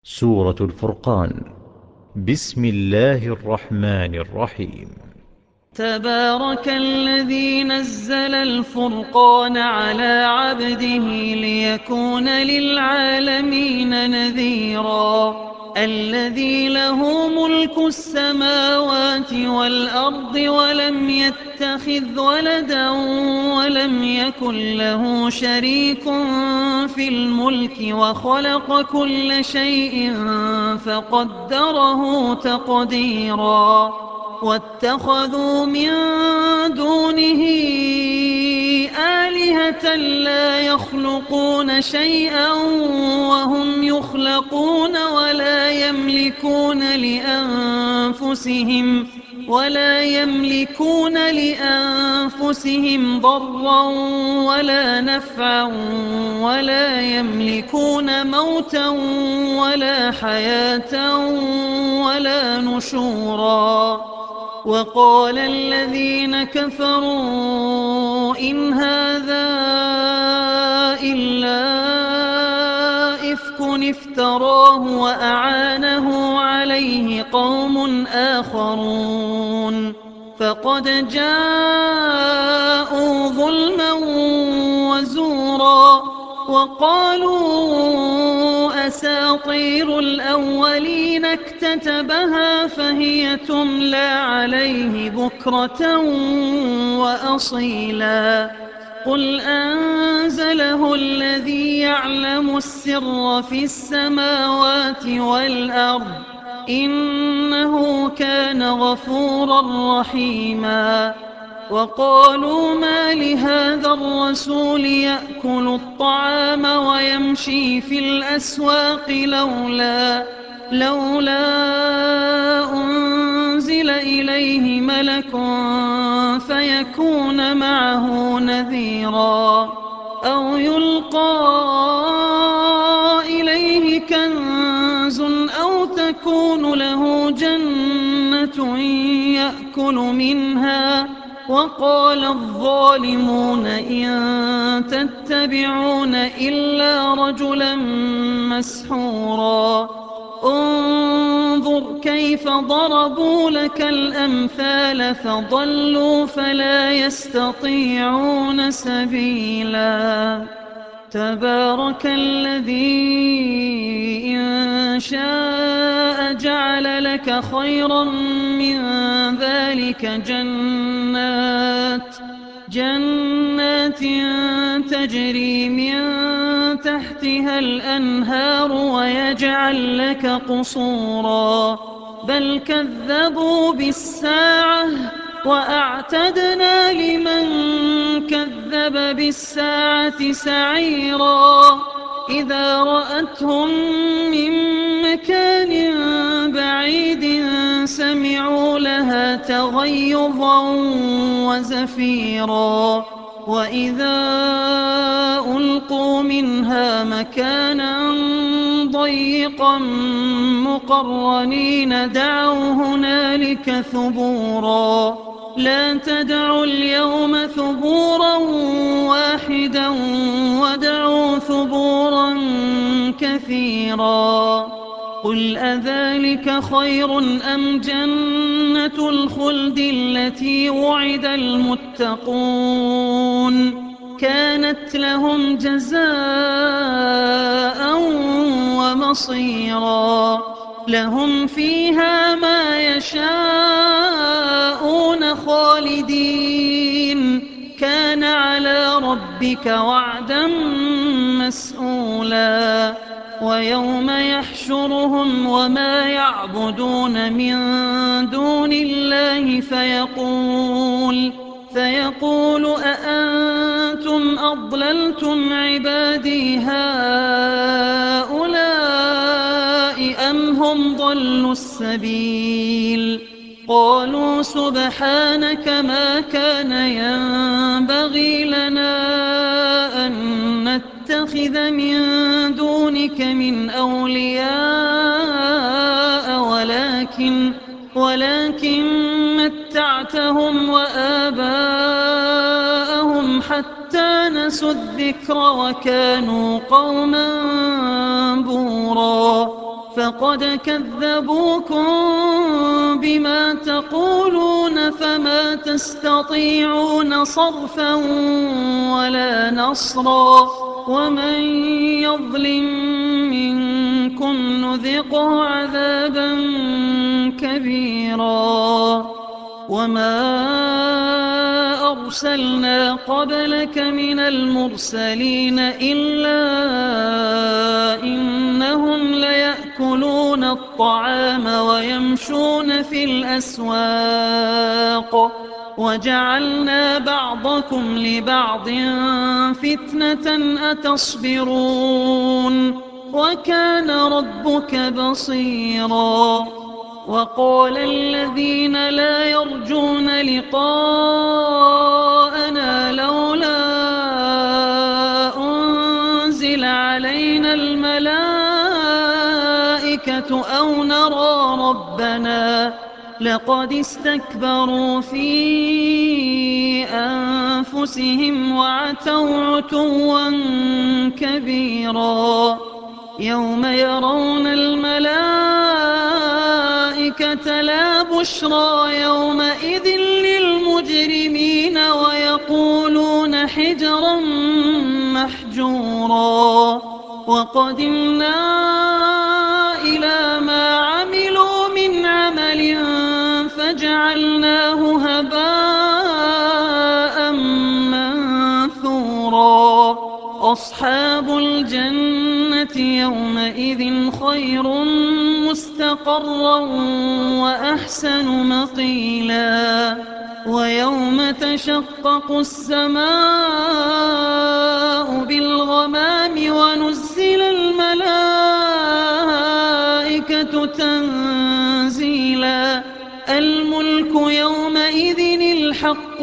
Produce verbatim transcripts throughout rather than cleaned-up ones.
سورة الفرقان. بسم الله الرحمن الرحيم. تبارك الذي نزل الفرقان على عبده ليكون للعالمين نذيرا. الذي له ملك السماوات والأرض ولم يتخذ ولدا ولم يكن له شريك في الملك وخلق كل شيء فقدره تقديرا. واتخذوا من دونه آلهة لا يخلقون شيئا وهم يخلقون ولا يملكون لأنفسهم ولا يملكون لأنفسهم ضرا ولا نفعا ولا يملكون موتا ولا حياة ولا نشورا. وقال الذين كفروا إن هذا إلا إفك افتراه وأعانه عليه قوم آخرون فقد جاءوا ظلما وزورا. وقالوا أساطير الأولين اكتتبها فهي تملى عليه بكرة وأصيلا. قل أنزله الذي يعلم السر في السماوات والأرض إنه كان غفورا رحيما. وقالوا ما لهذا الرسول يأكل الطعام ويمشي في الأسواق لولا لولا أنزل إليه ملك فيكون معه نذيرا أو يلقى إليه كنز أو تكون له جنة يأكل منها. وقال الظالمون إن تتبعون إلا رجلا مسحورا. انظر كيف ضربوا لك الأمثال فضلوا فلا يستطيعون سبيلا. تبارك الذي إن شاء جعل لك خيرا من ذلك جنات جنات تجري من تحتها الأنهار ويجعل لك قصورا. بل كذبوا بالساعة وأعتدنا لمن كذب بالساعة سعيرا. إذا رأتهم من مكان بعيد سمعوا لها تغيظا وزفيرا. وإذا ألقوا منها مكانا ضيقا مقرنين دعوا هنالك ثبورا. لا تدعوا اليوم ثبورا واحدا وادعوا ثبورا كثيرا. قل أذلك خير أم جنة الخلد التي وعد المتقون كانت لهم جزاء ومصيرا. لهم فيها ما يشاءون خالدين كان على ربك وعدا مسئولا. ويوم يحشرهم وما يعبدون من دون الله فيقول فيقول أأنتم أضللتم عبادي هؤلاء أم هم ضلوا السبيل. قالوا سبحانك ما كان ينبغي لنا أن نتخذ من دونك من أولياء ولكن ولكن متعتهم وآباءهم حتى نسوا الذكر وكانوا قوما بورا. فقد كذبوكم بما تقولون فما تستطيعون صرفا ولا نصرا ومن يظلم منكم نذقه عذابا كبيرا وما أرسلنا قبلك من المرسلين إلا إنهم ليأكلون الطعام ويمشون في الأسواق وجعلنا بعضكم لبعض فتنة أتصبرون وكان ربك بصيرا وقال الذين لا يرجون لقاءنا لولا أنزل علينا الملائكة أو نرى ربنا لقد استكبروا في أنفسهم وعتوا عتوا كبيرا يوم يرون الملائكة لا بشرى يومئذ للمجرمين ويقولون حجرا محجورا وقدمنا إلى ما عملوا من عمل فجعلناه هباء منثورا أصحاب الجنة يومئذ خير مستقرا وأحسن مقيلا ويوم تشقق السماء بالغمام ونزل الملائكة تنزيلا الملك يومئذ الحق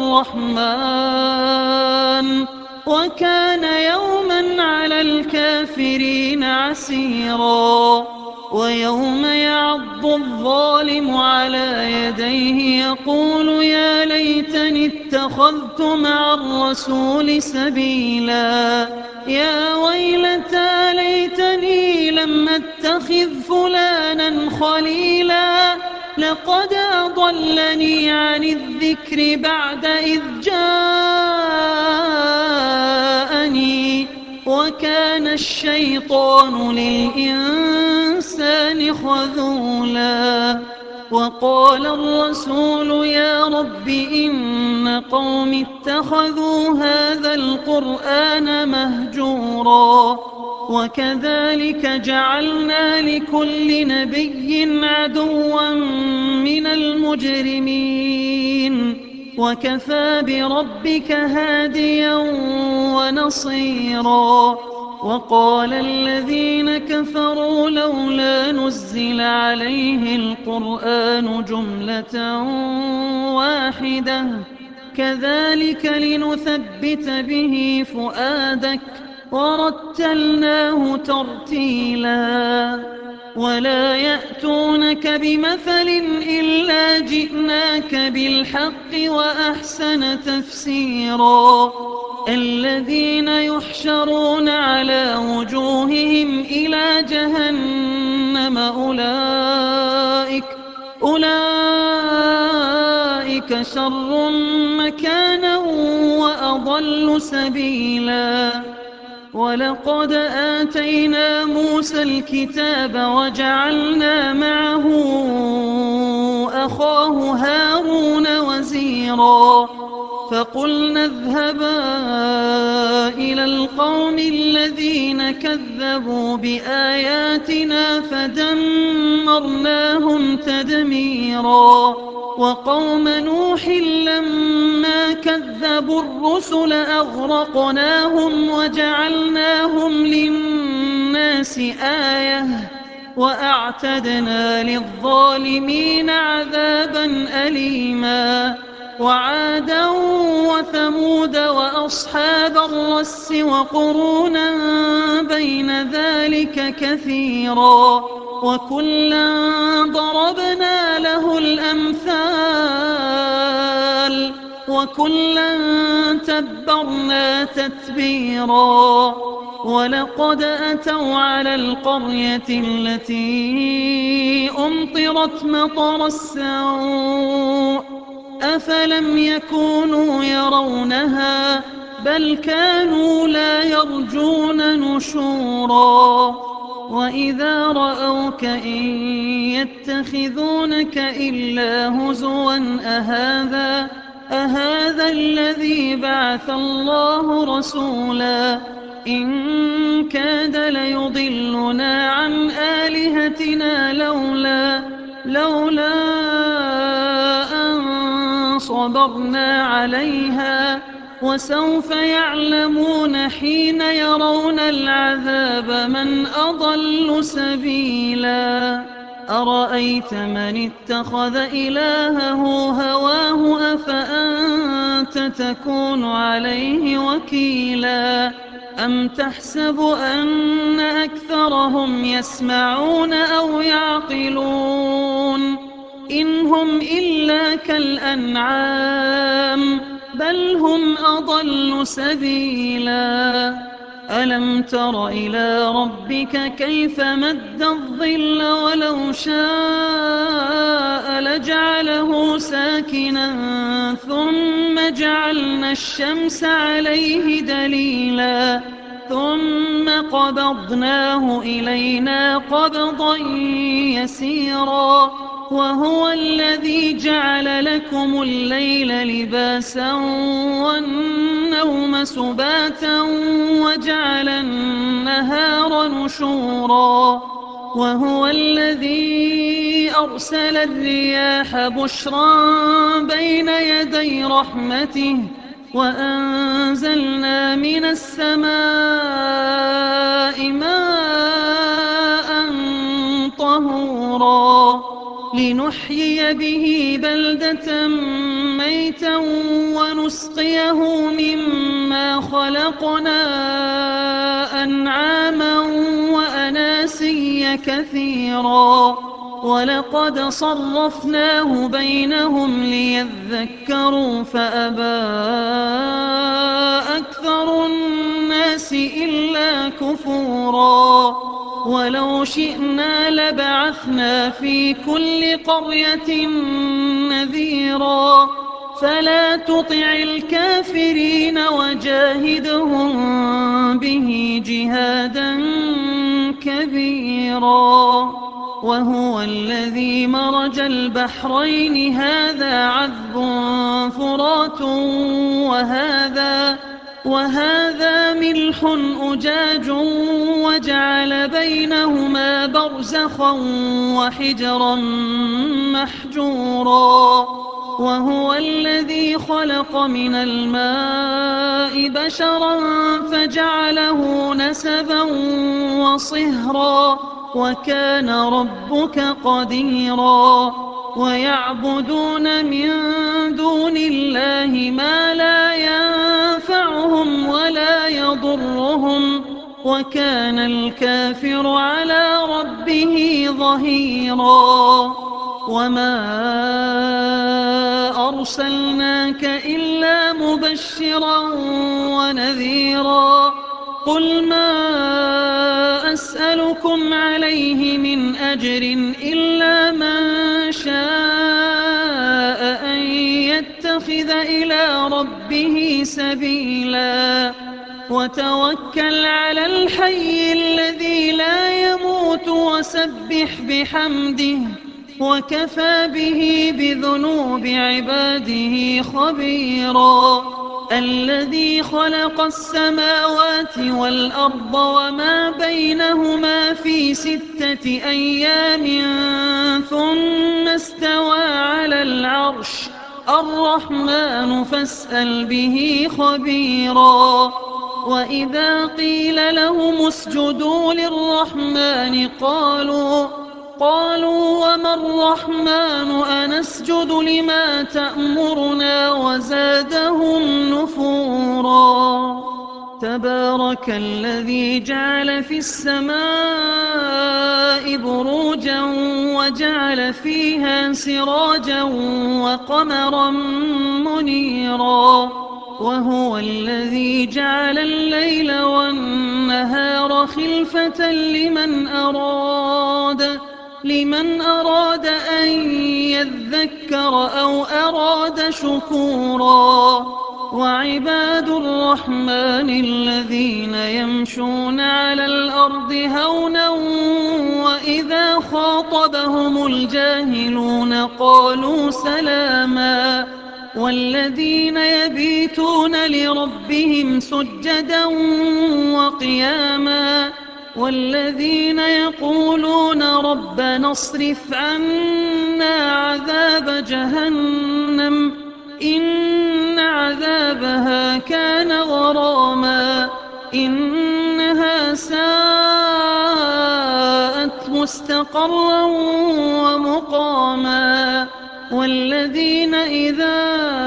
للرحمن وكان يوما على الكافرين عسيرا ويوم يعض الظالم على يديه يقول يا ليتني اتخذت مع الرسول سبيلا يا ويلتى ليتني لم اتخذ فلانا خليلا لقد أضلني عن الذكر بعد إذ جاءني وكان الشيطان للإنسان خذولا وقال الرسول يا رب إن قوم اتخذوا هذا القرآن مهجورا وكذلك جعلنا لكل نبي عدوا من المجرمين وكفى بربك هاديا ونصيرا وقال الذين كفروا لولا نزل عليه القرآن جملة واحدة كذلك لنثبت به فؤادك ورتلناه ترتيلا ولا يأتونك بمثل إلا جئناك بالحق وأحسن تفسيرا الذين يحشرون على وجوههم إلى جهنم أولئك أولئك شر مكانا وأضل سبيلا ولقد آتينا موسى الكتاب وجعلنا معه أخاه هارون وزيرا فقلنا اذهبا إلى القوم الذين كذبوا بآياتنا فدمرناهم تدميرا وقوم نوح لما كذبوا الرسل أغرقناهم وجعلناهم للناس آية وأعتدنا للظالمين عذابا أليما وعادا وثمود وأصحاب الرس وقرونا بين ذلك كثيرا وكلا ضربنا له الأمثال وكلا تبرنا تتبيرا ولقد أتوا على القرية التي أمطرت مطر السوء أفلم يكونوا يرونها بل كانوا لا يرجون نشورا وإذا رأوك إن يتخذونك إلا هزوا أهذا أهذا الذي بعث الله رسولا إن كاد ليضلنا عن آلهتنا لولا لولا أن صبرنا عليها وسوف يعلمون حين يرون العذاب من أضل سبيلا أرأيت من اتخذ إلهه هواه أفأنت تكون عليه وكيلا أم تحسب أن أكثرهم يسمعون أو يعقلون إن هم إلا كالأنعام بل هم أضل سبيلا ألم تر إلى ربك كيف مد الظل ولو شاء لجعله ساكنا ثم جعلنا الشمس عليه دليلا ثم قبضناه إلينا قبضا يسيرا وهو الذي جعل لكم الليل لباسا والنوم سباتا وجعل النهار نشورا وهو الذي أرسل الرياح بشرا بين يدي رحمته وأنزلنا من السماء ماء طهورا لنحيي به بلدة ميتا ونسقيه مما خلقنا أنعاما وأناسيا كثيرا ولقد صرفناه بينهم ليذكروا فأبى أكثر الناس إلا كفورا ولو شئنا لبعثنا في كل قرية نذيرا فلا تطع الكافرين وجاهدهم به جهادا كبيرا وهو الذي مرج البحرين هذا عذب فرات وهذا وهذا ملح أجاج وجعل بينهما برزخا وحجرا محجورا وهو الذي خلق من الماء بشرا فجعله نسبا وصهرا وكان ربك قديرا ويعبدون من دون الله ما لا ينفعهم ولا يضرهم وكان الكافر على ربه ظهيرا وما أرسلناك إلا مبشرا ونذيرا قل ما أسألكم عليه من أجر إلا من شاء أن يتخذ إلى ربه سبيلا وتوكل على الحي الذي لا يموت وسبح بحمده وكفى به بذنوب عباده خبيرا الذي خلق السماوات والأرض وما بينهما في ستة أيام ثم استوى على العرش الرحمن فاسأل به خبيرا وإذا قيل لهم اسجدوا للرحمن قالوا قالوا وما الرحمن أنسجد لما تأمرنا وزادهم نفورا تبارك الذي جعل في السماء بروجا وجعل فيها سراجا وقمرا منيرا وهو الذي جعل الليل والنهار والنهار خلفة لمن أراد لمن أراد أن يذكر أو أراد شكورا وعباد الرحمن الذين يمشون على الأرض هونا وإذا خاطبهم الجاهلون قالوا سلاما والذين يبيتون لربهم سجدا وقياما والذين يقولون ربنا اصرف عنا عذاب جهنم إن عذابها كان غراما إنها ساءت مستقرا ومقاما والذين إذا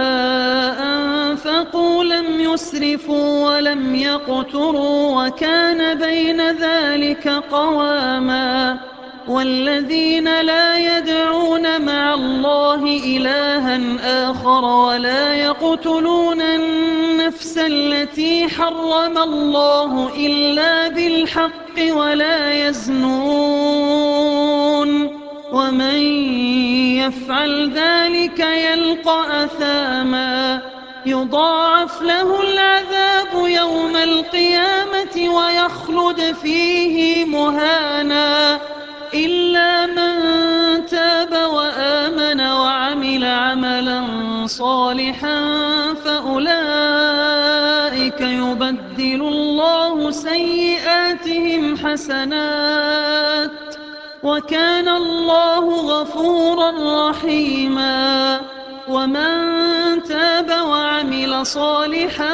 أنفقوا لم يسرفوا ولم يقتروا وكان بين ذلك قواما والذين لا يدعون مع الله إلها آخر ولا يقتلون النفس التي حرم الله إلا بالحق ولا يزنون ومن يفعل ذلك يلقى أثاما يضاعف له العذاب يوم القيامة ويخلد فيه مهانا إلا من تاب وآمن وعمل عملا صالحا فأولئك يبدل الله سيئاتهم حسنات وكان الله غفورا رحيما ومن تاب وعمل صالحا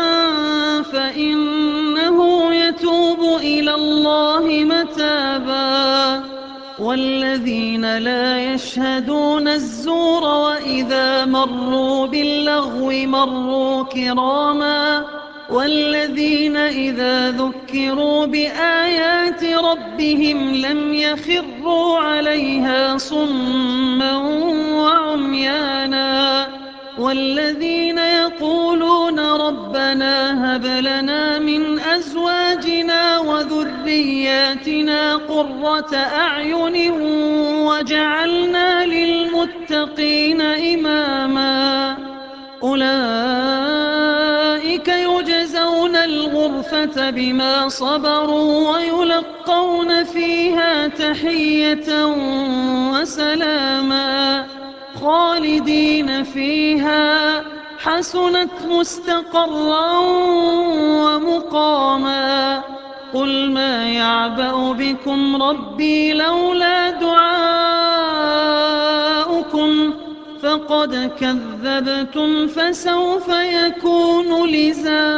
فإنه يتوب إلى الله متابا والذين لا يشهدون الزور وإذا مروا باللغو مروا كراما والذين إذا ذكروا بآيات ربهم لم يخروا عليها صما وعميانا والذين يقولون ربنا هب لنا من أزواجنا وذرياتنا قرة أعين وجعلنا للمتقين إماما أولئك يجزون الغرفة بما صبروا ويلقون فيها تحية وسلاما خالدين فيها حسنت مستقرا ومقاما قل ما يعبأ بكم ربي لولا دعاؤكم فقد كذبتم فسوف يكون لزاما